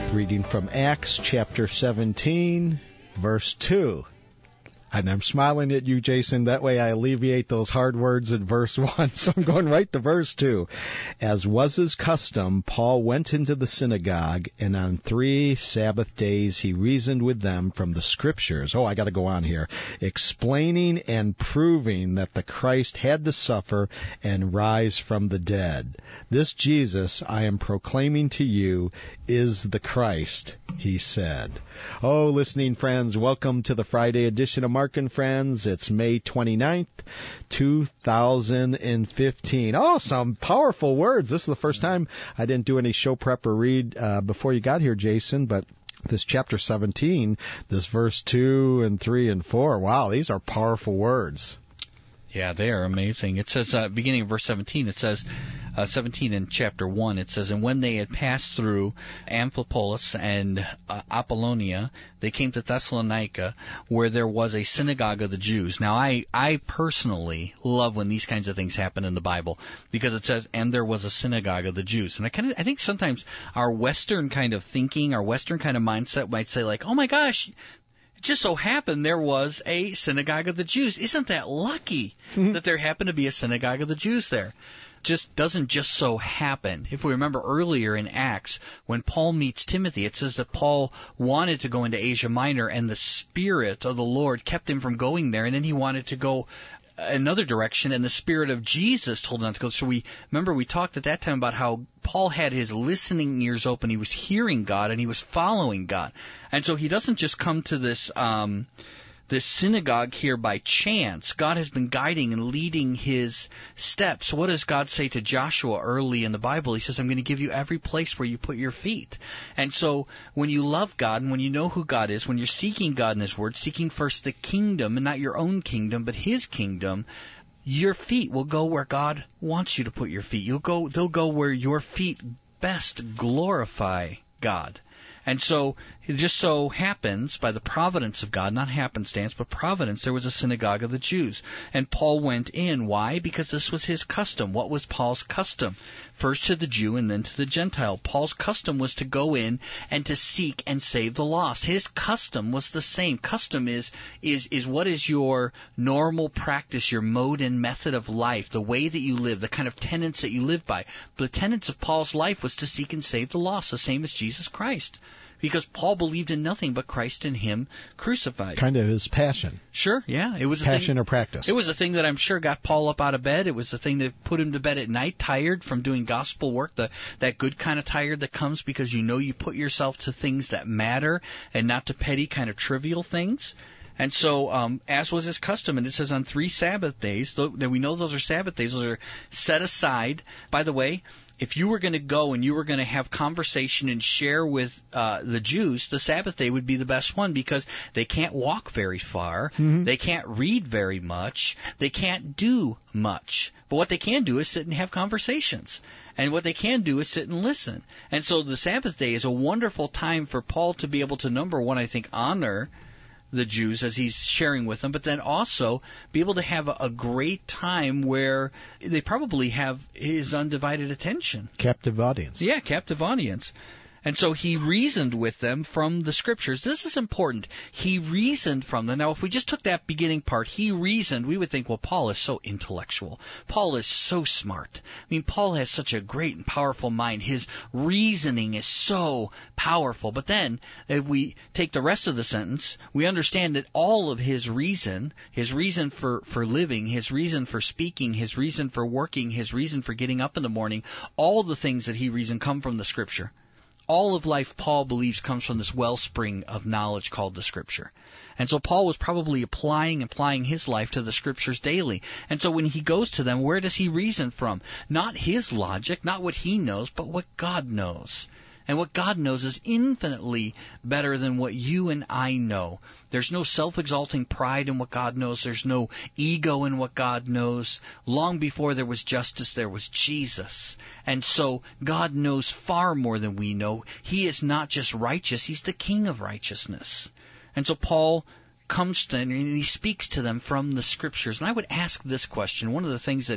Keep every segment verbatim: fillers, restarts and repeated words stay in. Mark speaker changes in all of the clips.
Speaker 1: Reading from Acts chapter seventeen, verse two. And I'm smiling at you, Jason. That way I alleviate those hard words in verse one. So I'm going right to verse two. As was his custom, Paul went into the synagogue, and on three Sabbath days he reasoned with them from the Scriptures. Oh, I got to go on here. Explaining and proving that the Christ had to suffer and rise from the dead. This Jesus I am proclaiming to you is the Christ, he said. Oh, listening friends, welcome to the Friday edition of Mark and Friends. It's May twenty-ninth, two thousand fifteen. Oh, some powerful words. This is the first time I didn't do any show prep or read uh, before you got here, Jason, but this chapter seventeen, this verse two and three and four, wow, these are powerful words.
Speaker 2: Yeah, they are amazing. It says, uh, beginning of verse seventeen, it says, uh, seventeen in chapter one, it says, And when they had passed through Amphipolis and uh, Apollonia, they came to Thessalonica, where there was a synagogue of the Jews. Now, I, I personally love when these kinds of things happen in the Bible, because it says, and there was a synagogue of the Jews. And I kind of, I think sometimes our Western kind of thinking, our Western kind of mindset might say, like, oh my gosh, it just so happened there was a synagogue of the Jews. Isn't that lucky that there happened to be a synagogue of the Jews there? Just doesn't just so happen. If we remember earlier in Acts, when Paul meets Timothy, it says that Paul wanted to go into Asia Minor, and the Spirit of the Lord kept him from going there, and then he wanted to go another direction, and the Spirit of Jesus told him not to go. So we remember we talked at that time about how Paul had his listening ears open. He was hearing God, and he was following God. And so he doesn't just come to this um, this synagogue here by chance. God has been guiding and leading his steps. What does God say to Joshua early in the Bible? He says, I'm going to give you every place where you put your feet. And so when you love God and when you know who God is, when you're seeking God in his word, seeking first the kingdom, and not your own kingdom, but his kingdom, your feet will go where God wants you to put your feet. You'll go, they'll go where your feet best glorify God. And so it just so happens, by the providence of God, not happenstance, but providence, there was a synagogue of the Jews. And Paul went in. Why? Because this was his custom. What was Paul's custom? First to the Jew and then to the Gentile. Paul's custom was to go in and to seek and save the lost. His custom was the same. Custom is is is what is your normal practice, your mode and method of life, the way that you live, the kind of tenets that you live by. The tenets of Paul's life was to seek and save the lost, the same as Jesus Christ. Because Paul believed in nothing but Christ and him crucified.
Speaker 1: Kind of his passion.
Speaker 2: Sure, yeah. It was a
Speaker 1: passion
Speaker 2: thing,
Speaker 1: or practice.
Speaker 2: It was a thing that I'm sure got Paul up out of bed. It was the thing that put him to bed at night, tired from doing gospel work, the, that good kind of tired that comes because you know you put yourself to things that matter and not to petty kind of trivial things. And so, um, as was his custom, and it says on three Sabbath days, though we know those are Sabbath days, those are set aside. By the way, if you were going to go and you were going to have conversation and share with uh, the Jews, the Sabbath day would be the best one because they can't walk very far, mm-hmm. They can't read very much, they can't do much. But what they can do is sit and have conversations. And what they can do is sit and listen. And so the Sabbath day is a wonderful time for Paul to be able to, number one, I think, honor the Jews as he's sharing with them, but then also be able to have a, a great time where they probably have his undivided attention.
Speaker 1: Captive audience.
Speaker 2: Yeah, captive audience. And so he reasoned with them from the Scriptures. This is important. He reasoned from them. Now, if we just took that beginning part, he reasoned, we would think, well, Paul is so intellectual. Paul is so smart. I mean, Paul has such a great and powerful mind. His reasoning is so powerful. But then, if we take the rest of the sentence, we understand that all of his reason, his reason for, for living, his reason for speaking, his reason for working, his reason for getting up in the morning, all the things that he reasoned come from the Scripture. All of life, Paul believes, comes from this wellspring of knowledge called the Scripture. And so Paul was probably applying applying his life to the Scriptures daily. And so when he goes to them, where does he reason from? Not his logic, not what he knows, but what God knows. And what God knows is infinitely better than what you and I know. There's no self-exalting pride in what God knows. There's no ego in what God knows. Long before there was justice, there was Jesus. And so God knows far more than we know. He is not just righteous. He's the King of righteousness. And so Paul comes to them and he speaks to them from the Scriptures. And I would ask this question. One of the things that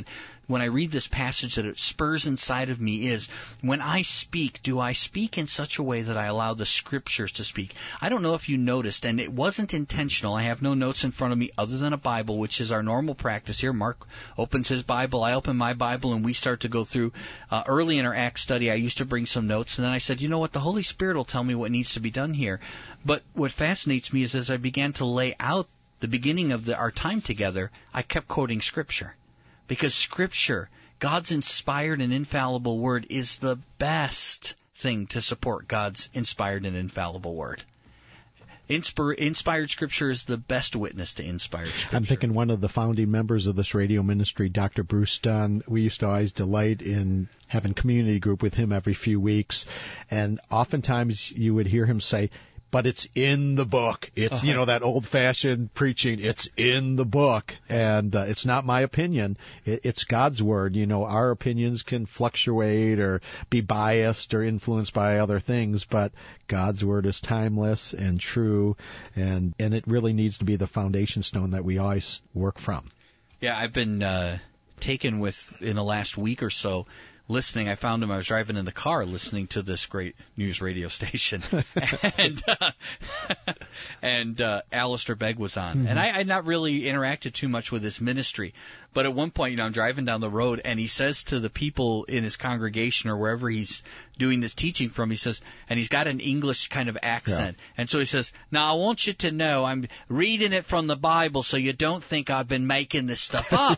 Speaker 2: when I read this passage that it spurs inside of me is, when I speak, do I speak in such a way that I allow the Scriptures to speak? I don't know if you noticed, and it wasn't intentional. I have no notes in front of me other than a Bible, which is our normal practice here. Mark opens his Bible, I open my Bible, and we start to go through. Uh, early in our Acts study, I used to bring some notes, and then I said, you know what, the Holy Spirit will tell me what needs to be done here. But what fascinates me is as I began to lay out the beginning of the, our time together, I kept quoting Scripture. Because Scripture, God's inspired and infallible Word, is the best thing to support God's inspired and infallible Word. Inspir- inspired Scripture is the best witness to inspired Scripture.
Speaker 1: I'm thinking one of the founding members of this radio ministry, Doctor Bruce Dunn, we used to always delight in having community group with him every few weeks. And oftentimes you would hear him say, but it's in the book. It's, uh-huh. you know, that old-fashioned preaching. It's in the book. And uh, it's not my opinion. It, it's God's Word. You know, our opinions can fluctuate or be biased or influenced by other things, but God's Word is timeless and true, and, and it really needs to be the foundation stone that we always work from.
Speaker 2: Yeah, I've been uh, taken with, in the last week or so, listening. I found him. I was driving in the car listening to this great news radio station, and uh, and uh, Alistair Begg was on. Mm-hmm. And I had not really interacted too much with his ministry, but at one point, you know, I'm driving down the road, and he says to the people in his congregation or wherever he's doing this teaching from, he says, and he's got an English kind of accent, yeah. and so he says, "Now I want you to know, I'm reading it from the Bible, so you don't think I've been making this stuff up."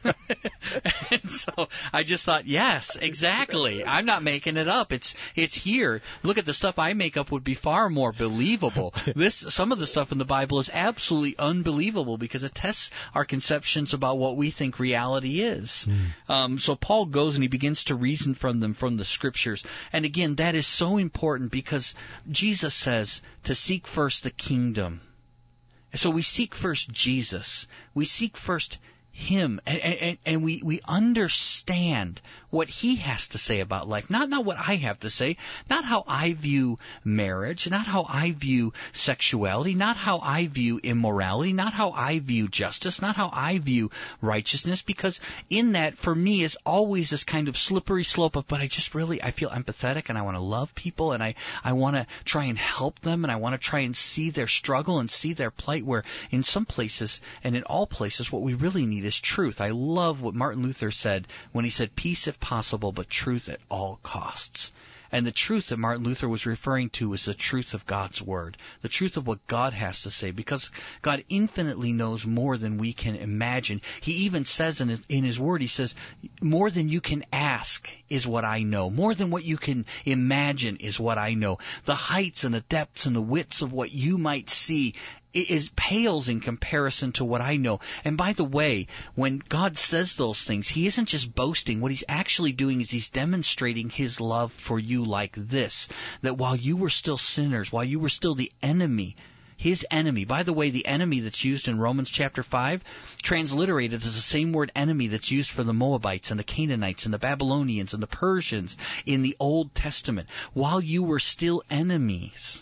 Speaker 2: And so I just thought, yes. Exactly. I'm not making it up. It's it's here. Look at the stuff I make up would be far more believable. This some of the stuff in the Bible is absolutely unbelievable because it tests our conceptions about what we think reality is. Mm. Um, so Paul goes and he begins to reason from them from the Scriptures. And again, that is so important because Jesus says to seek first the kingdom. So we seek first Jesus. We seek first Him, and, and, and we, we understand what He has to say about life. Not not what I have to say, not how I view marriage, not how I view sexuality, not how I view immorality, not how I view justice, not how I view righteousness, because in that, for me, is always this kind of slippery slope of, but I just really, I feel empathetic, and I want to love people, and I, I want to try and help them, and I want to try and see their struggle and see their plight, where in some places, and in all places, what we really need is truth. I love what Martin Luther said when he said, peace if possible, but truth at all costs. And the truth that Martin Luther was referring to was the truth of God's Word, the truth of what God has to say, because God infinitely knows more than we can imagine. He even says in his, in his Word, He says, more than you can ask is what I know. More than what you can imagine is what I know. The heights and the depths and the widths of what you might see it is pales in comparison to what I know. And by the way, when God says those things, He isn't just boasting. What He's actually doing is He's demonstrating His love for you like this, that while you were still sinners, while you were still the enemy, His enemy, by the way, the enemy that's used in Romans chapter five, transliterated as the same word enemy that's used for the Moabites and the Canaanites and the Babylonians and the Persians in the Old Testament. While you were still enemies,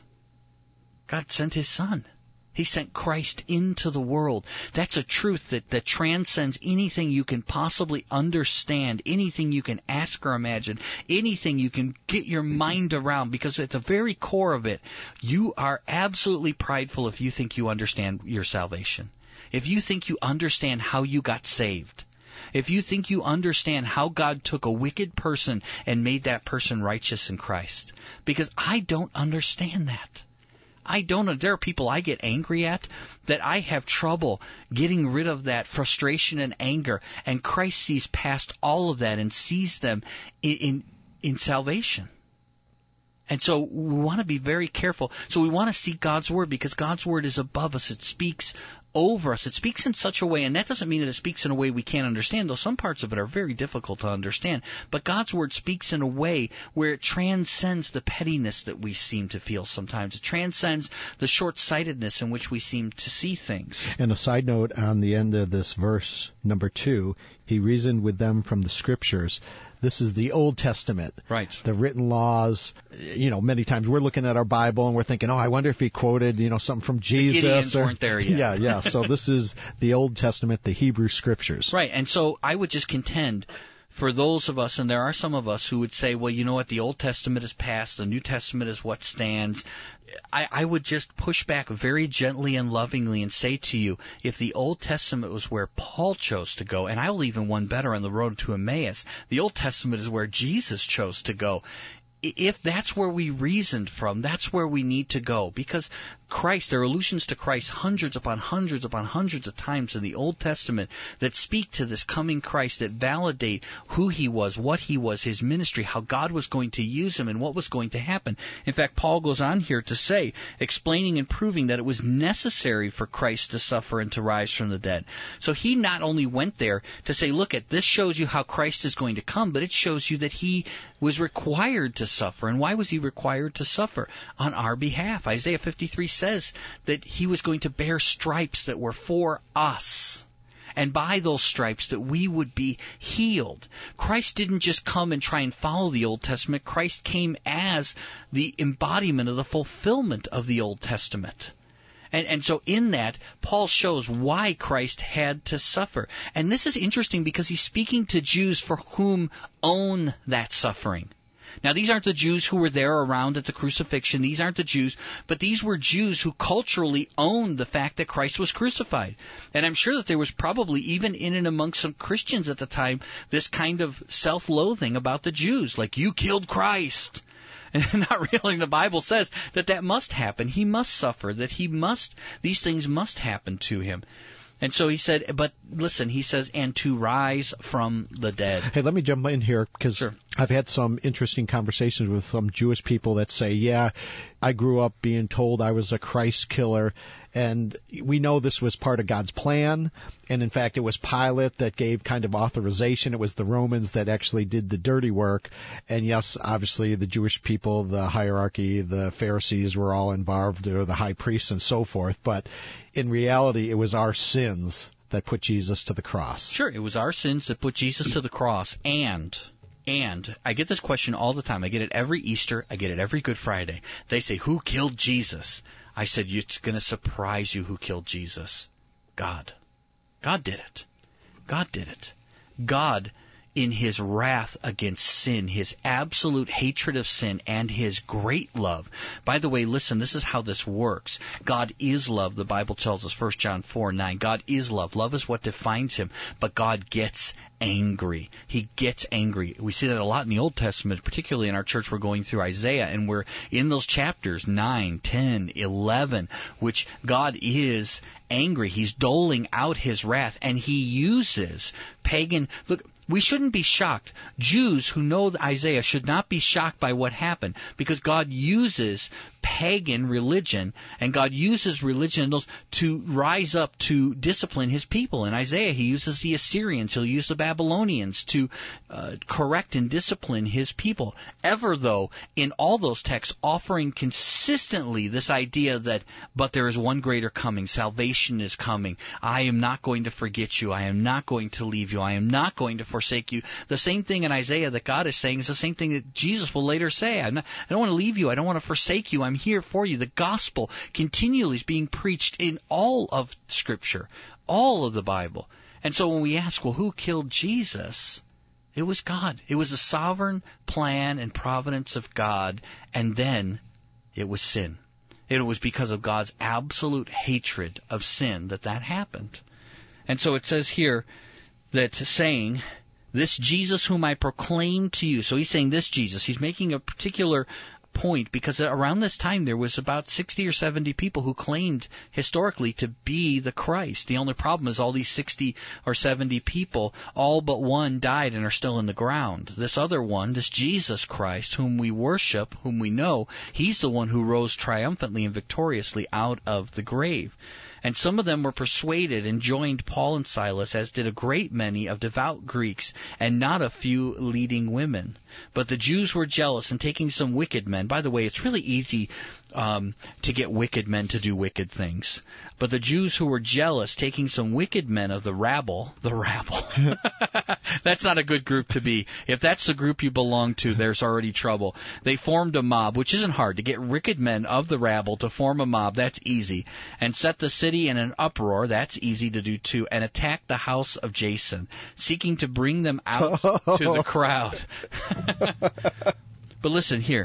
Speaker 2: God sent His Son. He sent Christ into the world. That's a truth that, that transcends anything you can possibly understand, anything you can ask or imagine, anything you can get your mind around, because at the very core of it, you are absolutely prideful if you think you understand your salvation. If you think you understand how you got saved. If you think you understand how God took a wicked person and made that person righteous in Christ. Because I don't understand that. I don't know. There are people I get angry at that I have trouble getting rid of that frustration and anger. And Christ sees past all of that and sees them in in, in salvation. And so we want to be very careful. So we want to seek God's Word because God's Word is above us. It speaks over us. It speaks in such a way, and that doesn't mean that it speaks in a way we can't understand, though some parts of it are very difficult to understand. But God's Word speaks in a way where it transcends the pettiness that we seem to feel sometimes. It transcends the short-sightedness in which we seem to see things.
Speaker 1: And a side note on the end of this verse, number two, He reasoned with them from the Scriptures. This is the Old Testament.
Speaker 2: Right.
Speaker 1: The written laws. You know, many times we're looking at our Bible and we're thinking, oh, I wonder if he quoted, you know, something from Jesus.
Speaker 2: The Gideons
Speaker 1: or,
Speaker 2: weren't there yet.
Speaker 1: Yeah, yeah. Yeah, so this is the Old Testament, the Hebrew Scriptures.
Speaker 2: Right, and so I would just contend for those of us, and there are some of us who would say, well, you know what, the Old Testament is past, the New Testament is what stands. I, I would just push back very gently and lovingly and say to you, if the Old Testament was where Paul chose to go, and I will even one better on the road to Emmaus, the Old Testament is where Jesus chose to go. If that's where we reasoned from, that's where we need to go. Because Christ, there are allusions to Christ hundreds upon hundreds upon hundreds of times in the Old Testament that speak to this coming Christ, that validate who he was, what he was, his ministry, how God was going to use him, and what was going to happen. In fact, Paul goes on here to say, explaining and proving that it was necessary for Christ to suffer and to rise from the dead. So he not only went there to say, look, at this shows you how Christ is going to come, but it shows you that he was required to suffer. And why was he required to suffer? On our behalf. Isaiah fifty-three says that he was going to bear stripes that were for us. And by those stripes that we would be healed. Christ didn't just come and try and follow the Old Testament. Christ came as the embodiment of the fulfillment of the Old Testament. And, and so in that, Paul shows why Christ had to suffer. And this is interesting because he's speaking to Jews for whom own that suffering. Now, these aren't the Jews who were there around at the crucifixion. These aren't the Jews. But these were Jews who culturally owned the fact that Christ was crucified. And I'm sure that there was probably, even in and among some Christians at the time, this kind of self-loathing about the Jews. Like, you killed Christ. And not realizing the Bible says that that must happen. He must suffer, that he must, these things must happen to him. And so he said, but listen, he says, and to rise from the dead.
Speaker 1: Hey, let me jump in here because
Speaker 2: sure.
Speaker 1: I've had some interesting conversations with some Jewish people that say, yeah, I grew up being told I was a Christ killer. And we know this was part of God's plan. And in fact, it was Pilate that gave kind of authorization. It was the Romans that actually did the dirty work. And yes, obviously the Jewish people, the hierarchy, the Pharisees were all involved, or the high priests and so forth. But in reality, it was our sins that put Jesus to the cross.
Speaker 2: Sure, it was our sins that put Jesus to the cross. And... And I get this question all the time. I get it every Easter. I get it every Good Friday. They say, who killed Jesus? I said, it's going to surprise you who killed Jesus. God. God did it. God did it. God, in his wrath against sin, his absolute hatred of sin, and his great love. By the way, listen, this is how this works. God is love. The Bible tells us, First John four nine. God is love. Love is what defines him. But God gets angry. He gets angry. We see that a lot in the Old Testament, particularly in our church. We're going through Isaiah, and we're in those chapters nine, ten, eleven, which God is angry. He's doling out his wrath, and he uses pagan... Look, we shouldn't be shocked. Jews who know Isaiah should not be shocked by what happened, because God uses pagan religion, and God uses religion to rise up to discipline his people. In Isaiah, he uses the Assyrians, he'll use the Babylonians to uh, correct and discipline his people. Ever, though, in all those texts, offering consistently this idea that, but there is one greater coming, salvation is coming, I am not going to forget you, I am not going to leave you, I am not going to forsake you. The same thing in Isaiah that God is saying is the same thing that Jesus will later say. I'm not, I don't want to leave you, I don't want to forsake you, I'm here for you. The gospel continually is being preached in all of Scripture, all of the Bible. And so when we ask, well, who killed Jesus? It was God. It was the sovereign plan and providence of God, and then it was sin. It was because of God's absolute hatred of sin that that happened. And so it says here that saying, this Jesus whom I proclaim to you. So he's saying this Jesus. He's making a particular point because around this time there was about sixty or seventy people who claimed historically to be the Christ. The only problem is all these sixty or seventy people, all but one died and are still in the ground. This other one, this Jesus Christ, whom we worship, whom we know, he's the one who rose triumphantly and victoriously out of the grave. And some of them were persuaded and joined Paul and Silas, as did a great many of devout Greeks, and not a few leading women. But the Jews were jealous, and taking some wicked men — by the way, it's really easy um, to get wicked men to do wicked things. But the Jews who were jealous, taking some wicked men of the rabble — the rabble. That's not a good group to be. If that's the group you belong to, there's already trouble. They formed a mob, which isn't hard. To get wicked men of the rabble to form a mob, that's easy, and set the city city in an uproar, that's easy to do too, and attacked the house of Jason, seeking to bring them out to the crowd. But listen here.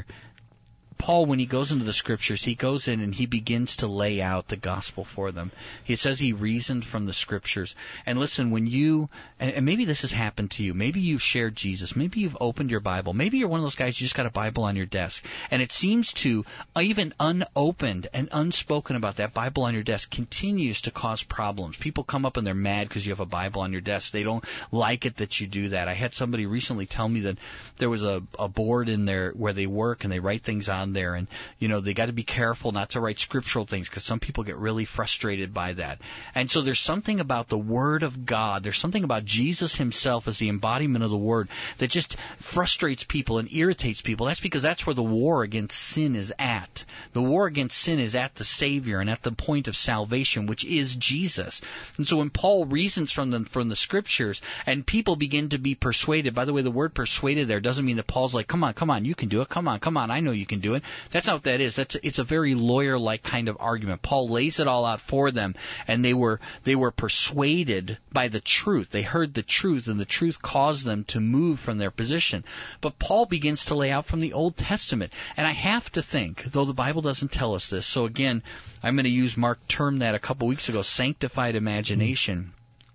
Speaker 2: Paul, when he goes into the Scriptures, he goes in and he begins to lay out the gospel for them. He says he reasoned from the Scriptures. And listen, when you, and maybe this has happened to you, maybe you've shared Jesus, maybe you've opened your Bible, maybe you're one of those guys, you just got a Bible on your desk, and it seems to, even unopened and unspoken about that Bible on your desk, continues to cause problems. People come up and they're mad because you have a Bible on your desk. They don't like it that you do that. I had somebody recently tell me that there was a, a board in there where they work and they write things on there, and you know they got to be careful not to write scriptural things because some people get really frustrated by that. And so there's something about the Word of God, there's something about Jesus himself as the embodiment of the Word that just frustrates people and irritates people. That's because that's where the war against sin is at. The war against sin is at the Savior and at the point of salvation, which is Jesus. And so when Paul reasons from the, from the Scriptures and people begin to be persuaded, by the way, the word persuaded there doesn't mean that Paul's like, come on, come on, you can do it, come on, come on, I know you can do it. That's not what that is. That's it's a very lawyer-like kind of argument. Paul lays it all out for them, and they were they were persuaded by the truth. They heard the truth, and the truth caused them to move from their position. But Paul begins to lay out from the Old Testament, and I have to think, though the Bible doesn't tell us this, so again, I'm going to use Mark termed that a couple weeks ago, sanctified imagination.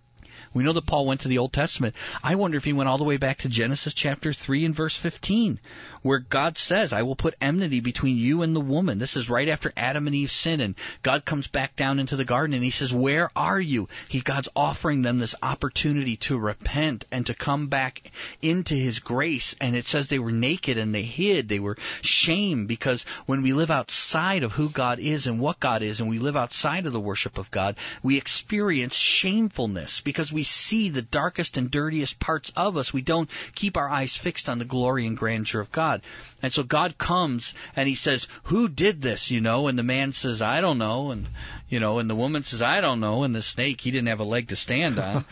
Speaker 2: We know that Paul went to the Old Testament. I wonder if he went all the way back to Genesis chapter three and verse fifteen, where God says, I will put enmity between you and the woman. This is right after Adam and Eve sin, and God comes back down into the garden, and he says, where are you? He, God's offering them this opportunity to repent and to come back into his grace, and it says they were naked and they hid. They were shamed because when we live outside of who God is and what God is, and we live outside of the worship of God, we experience shamefulness because we see the darkest and dirtiest parts of us. We don't keep our eyes fixed on the glory and grandeur of God. And so God comes and he says, who did this, you know? And the man says, I don't know. And, you know, and the woman says, I don't know. And the snake, he didn't have a leg to stand on.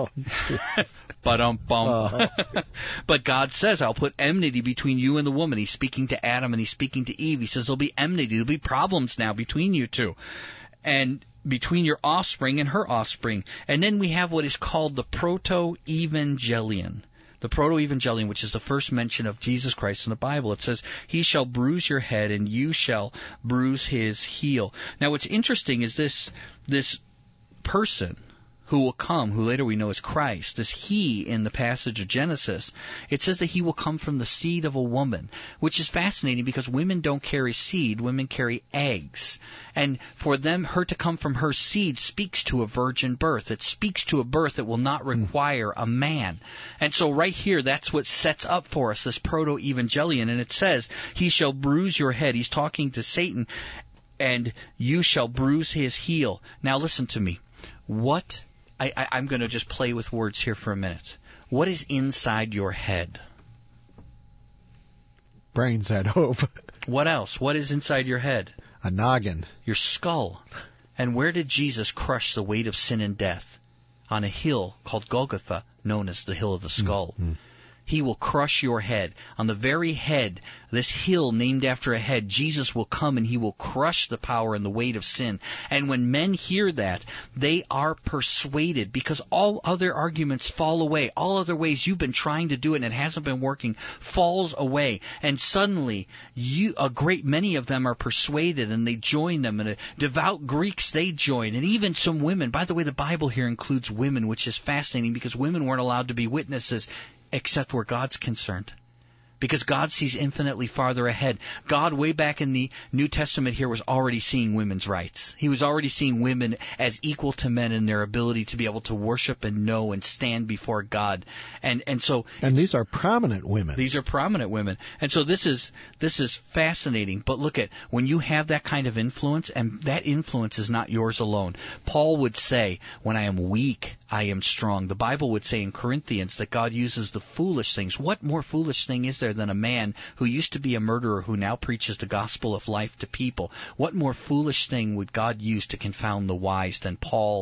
Speaker 2: But um, bum. Uh-huh. But God says, I'll put enmity between you and the woman. He's speaking to Adam and he's speaking to Eve. He says, there'll be enmity. There'll be problems now between you two. And between your offspring and her offspring. And then we have what is called the proto-evangelion. The proto-evangelion, which is the first mention of Jesus Christ in the Bible. It says, he shall bruise your head and you shall bruise his heel. Now what's interesting is this, this person who will come, who later we know is Christ, this he in the passage of Genesis, it says that he will come from the seed of a woman, which is fascinating because women don't carry seed, women carry eggs. And for them, her to come from her seed speaks to a virgin birth. It speaks to a birth that will not require a man. And so right here, that's what sets up for us this proto-evangelion. And it says, he shall bruise your head. He's talking to Satan, and you shall bruise his heel. Now listen to me. What... I, I, I'm going to just play with words here for a minute. What is inside your head?
Speaker 1: Brains, I'd hope.
Speaker 2: What else? What is inside your head?
Speaker 1: A noggin.
Speaker 2: Your skull. And where did Jesus crush the weight of sin and death? On a hill called Golgotha, known as the Hill of the Skull. Mm-hmm. He will crush your head. On the very head, this hill named after a head, Jesus will come and he will crush the power and the weight of sin. And when men hear that, they are persuaded because all other arguments fall away. All other ways you've been trying to do it and it hasn't been working falls away. And suddenly, you, a great many of them are persuaded and they join them. And devout Greeks, they join. And even some women. By the way, the Bible here includes women, which is fascinating because women weren't allowed to be witnesses except where God's concerned. Because God sees infinitely farther ahead. God, way back in the New Testament here, was already seeing women's rights. He was already seeing women as equal to men in their ability to be able to worship and know and stand before God. And and so
Speaker 1: And these are prominent women.
Speaker 2: These are prominent women. And so this is this is fascinating. But look at, when you have that kind of influence, and that influence is not yours alone. Paul would say, when I am weak, I am strong. The Bible would say in Corinthians that God uses the foolish things. What more foolish thing is there than a man who used to be a murderer who now preaches the gospel of life to people? What more foolish thing would God use to confound the wise than Paul,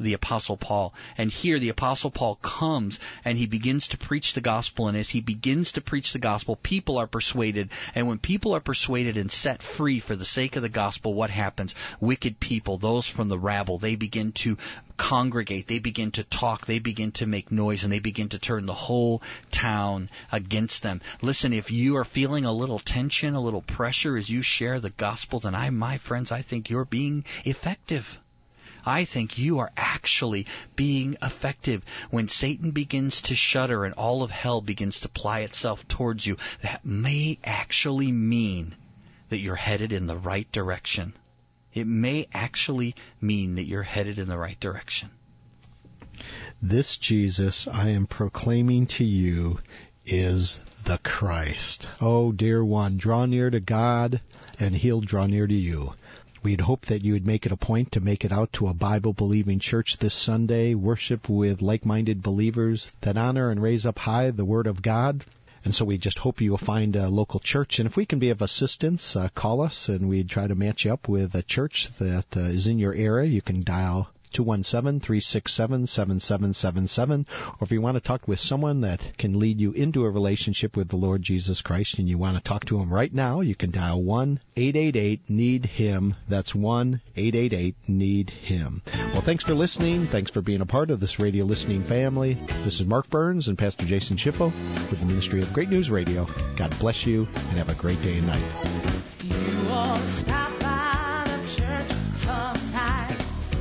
Speaker 2: the Apostle Paul. And here the Apostle Paul comes and he begins to preach the gospel, and as he begins to preach the gospel, people are persuaded. And when people are persuaded and set free for the sake of the gospel, what happens? Wicked people, those from the rabble, they begin to congregate, they begin to talk, they begin to make noise, and they begin to turn the whole town against them. Listen, if you are feeling a little tension, a little pressure as you share the gospel, then I, my friends, I think you're being effective. I think you are actually being effective. When Satan begins to shudder and all of hell begins to ply itself towards you, that may actually mean that you're headed in the right direction. It may actually mean that you're headed in the right direction.
Speaker 1: This Jesus I am proclaiming to you is the Christ. Oh, dear one, draw near to God, and He'll draw near to you. We'd hope that you would make it a point to make it out to a Bible-believing church this Sunday, worship with like-minded believers that honor and raise up high the Word of God. And so we just hope you will find a local church. And if we can be of assistance, uh, call us, and we'd try to match you up with a church that uh, is in your area. You can dial two one seven, three six seven, seven seven seven seven. Or if you want to talk with someone that can lead you into a relationship with the Lord Jesus Christ and you want to talk to him right now, you can dial one eight eight eight need him. That's one eight eight eight need him. Well, thanks for listening. Thanks for being a part of this radio listening family. This is Mark Burns and Pastor Jason Schiffo with the Ministry of Great News Radio. God bless you and have a great day and night.
Speaker 3: You all stop by the church sometime.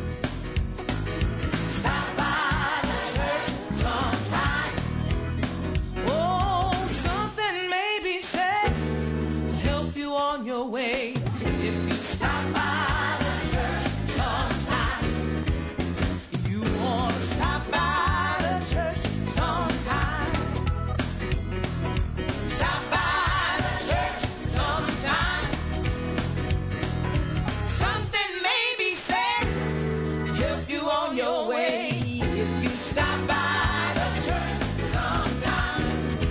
Speaker 3: Stop by the church sometime. Oh, something may be said to help you on your way. If you stop by the church sometime, you want to stop by the church sometime. Stop by the church sometime. Something may be said to help you on your way. If you stop by the church sometime.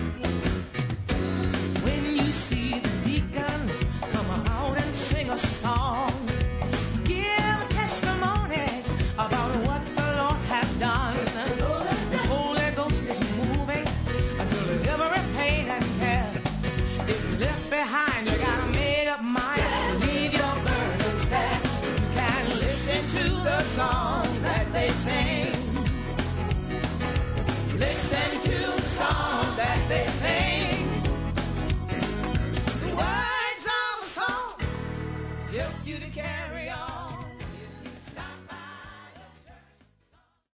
Speaker 3: When you see the deacon come out and sing a song, give a testimony about what the Lord has done. The Holy Ghost is moving until every pain and care is left behind. You gotta make up mind, leave your burdens there. You can listen to the songs that they sing. Listen to the songs that they sing. The words of the song help you to carry on.